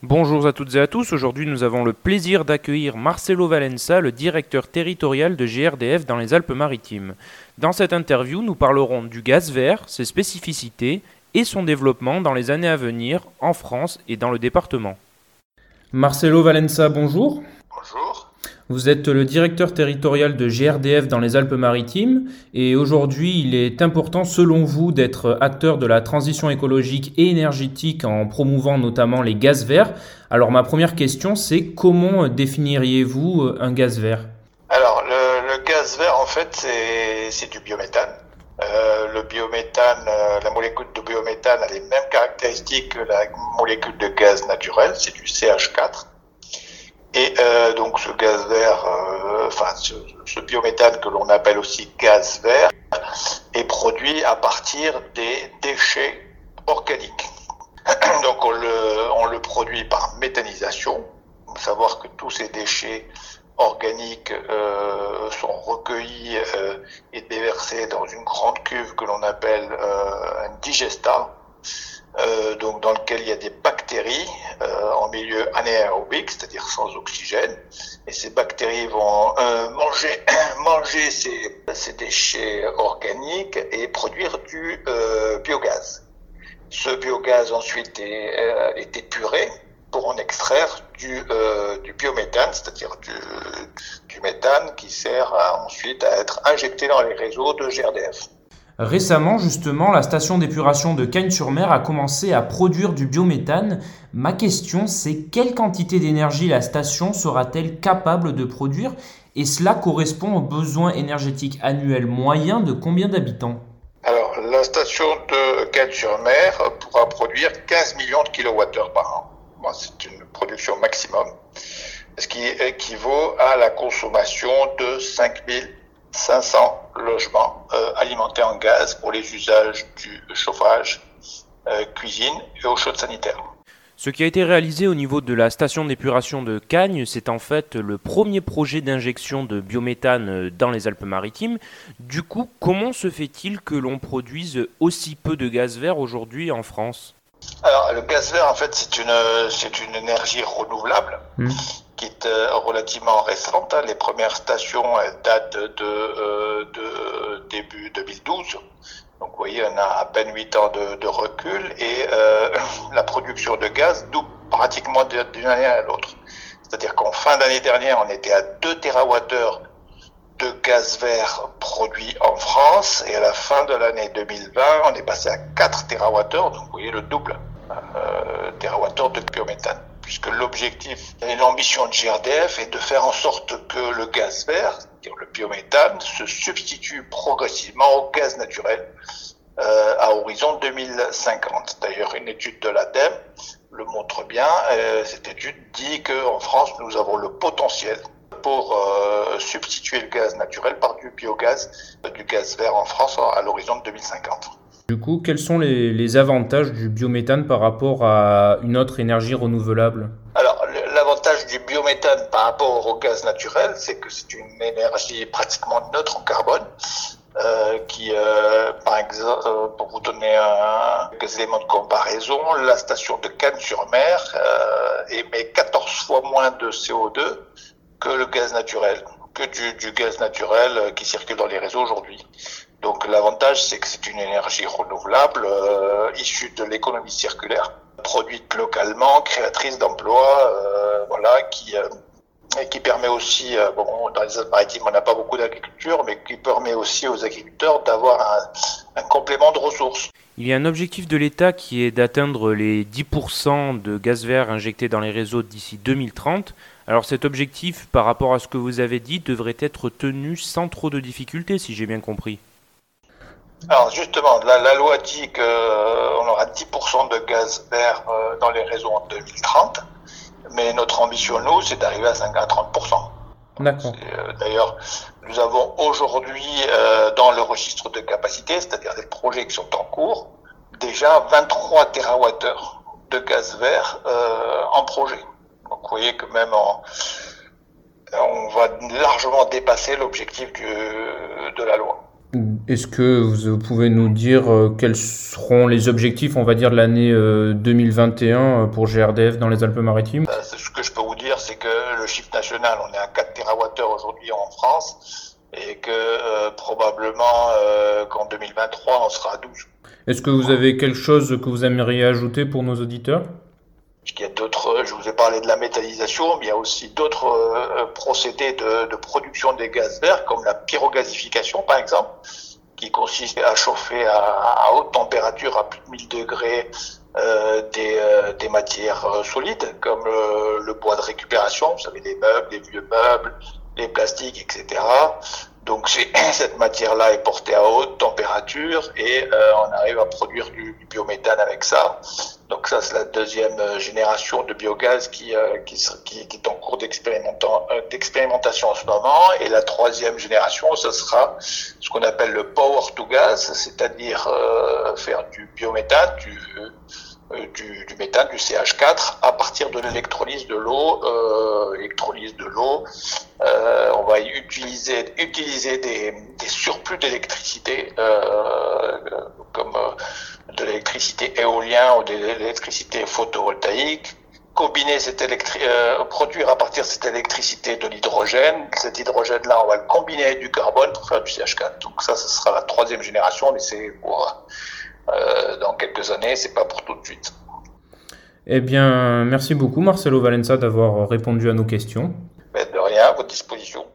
Bonjour à toutes et à tous, aujourd'hui nous avons le plaisir d'accueillir Marcelo Valença, le directeur territorial de GRDF dans les Alpes-Maritimes. Dans cette interview, nous parlerons du gaz vert, ses spécificités et son développement dans les années à venir en France et dans le département. Marcelo Valença, bonjour. Bonjour. Vous êtes le directeur territorial de GRDF dans les Alpes-Maritimes et aujourd'hui il est important selon vous d'être acteur de la transition écologique et énergétique en promouvant notamment les gaz verts. Alors ma première question c'est comment définiriez-vous un gaz vert ? Alors le gaz vert en fait c'est du biométhane. Le biométhane, la molécule de biométhane a les mêmes caractéristiques que la molécule de gaz naturel, c'est du CH4. Et donc ce gaz vert, ce biométhane que l'on appelle aussi gaz vert, est produit à partir des déchets organiques. Donc on le produit par méthanisation. Il faut savoir que tous ces déchets organiques sont recueillis et déversés dans une grande cuve que l'on appelle un digestat. Donc dans lequel il y a des bactéries en milieu anaérobique, c'est-à-dire sans oxygène, et ces bactéries vont manger ces déchets organiques et produire du biogaz. Ce biogaz ensuite est épuré pour en extraire du biométhane, c'est-à-dire du méthane qui sert ensuite à être injecté dans les réseaux de GRDF. Récemment, justement, la station d'épuration de Cagnes-sur-Mer a commencé à produire du biométhane. Ma question, c'est quelle quantité d'énergie la station sera-t-elle capable de produire ? Et cela correspond aux besoins énergétiques annuels moyens de combien d'habitants ? Alors, la station de Cagnes-sur-Mer pourra produire 15 millions de kWh par an. Bon, c'est une production maximum, ce qui équivaut à la consommation de 5500 logements alimentés en gaz pour les usages du chauffage, cuisine et eau chaude sanitaire. Ce qui a été réalisé au niveau de la station d'épuration de Cagnes, c'est en fait le premier projet d'injection de biométhane dans les Alpes-Maritimes. Du coup, comment se fait-il que l'on produise aussi peu de gaz vert aujourd'hui en France ? Alors, le gaz vert, en fait, c'est une énergie renouvelable qui est relativement récente. Les premières stations datent de début 2012. Donc, vous voyez, on a à peine 8 ans de recul et la production de gaz double pratiquement d'une année à l'autre. C'est-à-dire qu'en fin d'année dernière, on était à 2 TWh de gaz vert produit en France et à la fin de l'année 2020, on est passé à 4 TWh, donc vous voyez le double TWh de biométhane. Puisque l'objectif et l'ambition de GRDF est de faire en sorte que le gaz vert, c'est-à-dire le biométhane, se substitue progressivement au gaz naturel à horizon 2050. D'ailleurs, une étude de l'ADEME le montre bien. Cette étude dit qu'en France, nous avons le potentiel pour substituer le gaz naturel par du biogaz, du gaz vert en France à l'horizon de 2050. Du coup, quels sont les avantages du biométhane par rapport à une autre énergie renouvelable ? Alors, l'avantage du biométhane par rapport au gaz naturel, c'est que c'est une énergie pratiquement neutre en carbone, qui, par exemple, pour vous donner quelques éléments de comparaison, la station de Cagnes-sur-Mer émet 14 fois moins de CO2 que le gaz naturel, que du gaz naturel qui circule dans les réseaux aujourd'hui. Donc l'avantage, c'est que c'est une énergie renouvelable, issue de l'économie circulaire, produite localement, créatrice d'emplois, qui permet aussi, dans les Alpes-Maritimes, on n'a pas beaucoup d'agriculture, mais qui permet aussi aux agriculteurs d'avoir un complément de ressources. Il y a un objectif de l'État qui est d'atteindre les 10% de gaz vert injectés dans les réseaux d'ici 2030. Alors cet objectif, par rapport à ce que vous avez dit, devrait être tenu sans trop de difficultés, si j'ai bien compris. Alors justement, la loi dit qu'on aura 10% de gaz vert dans les réseaux en 2030, mais notre ambition, nous, c'est d'arriver à 30%. D'accord. D'ailleurs, nous avons aujourd'hui dans le registre de capacité, c'est-à-dire des projets qui sont en cours, déjà 23 TWh de gaz vert en projet. Donc vous voyez que même on va largement dépasser l'objectif de la loi. Est-ce que vous pouvez nous dire quels seront les objectifs, on va dire, de l'année 2021 pour GRDF dans les Alpes-Maritimes? Ce que je peux vous dire, c'est que le chiffre national, on est à 4 TWh aujourd'hui en France, et que probablement qu'en 2023, on sera à 12. Est-ce que vous avez quelque chose que vous aimeriez ajouter pour nos auditeurs? Il y a d'autres, je vous ai parlé de la méthanisation, mais il y a aussi d'autres procédés de production des gaz verts, comme la pyrogasification par exemple, qui consiste à chauffer à haute température, à plus de 1000 degrés, des matières solides, comme le bois de récupération, vous savez, les meubles, les vieux meubles, les plastiques, etc. Donc cette matière-là est portée à haute température et on arrive à produire du biométhane avec ça. Donc ça, c'est la deuxième génération de biogaz qui est en cours d'expérimentation en ce moment. Et la troisième génération, ce sera ce qu'on appelle le power to gas, c'est-à-dire faire du biométhane, du méthane, du CH4, à partir de l'électrolyse de l'eau. On va utiliser des surplus d'électricité, comme de l'électricité éolienne ou de l'électricité photovoltaïque, produire à partir de cette électricité de l'hydrogène. Cet hydrogène-là, on va le combiner avec du carbone pour faire du CH4. Donc ça, ce sera la troisième génération, mais c'est pour dans quelques années, c'est pas pour tout de suite. Eh bien, merci beaucoup Marcelo Valença d'avoir répondu à nos questions. Mais de rien, à votre disposition.